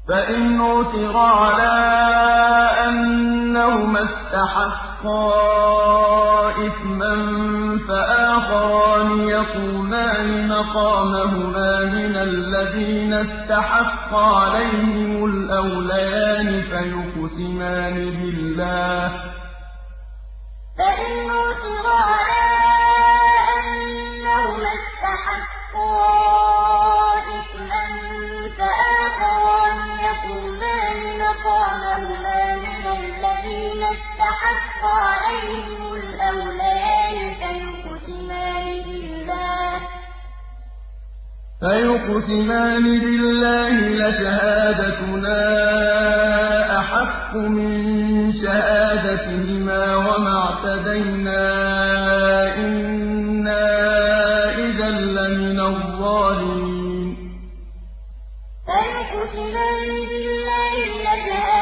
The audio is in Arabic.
فَإِنْ عُثِرَ عَلَىٰ أَنَّهُمَا اسْتَحَقَّا إِثْمًا فَآخَرَانِ يَقُومَانِ مَقَامَهُمَا مِنَ الَّذِينَ اسْتَحَقَّ عَلَيْهِمُ الْأَوْلَيَانِ فيقسمان بالله لشهادتنا أحق من شهادتهما وما اعْتَدَيْنَا إِنَّا إِذًا لَّمِنَ الظَّالِمِينَ فَإِنْ عُثِرَ عَلَىٰ أَنَّهُمَا اسْتَحَقَّا إِثْمًا فَآخَرَانِ يَقُومَانِ مَقَامَهُمَا مِنَ الَّذِينَ اسْتَحَقَّ عَلَيْهِمُ الْأَوْلَيَانِ فيقسمان بالله لشهادتنا أحق من شهادتهما وما اعْتَدَيْنَا إِنَّا إِذًا لَّمِنَ الظَّالِمِينَ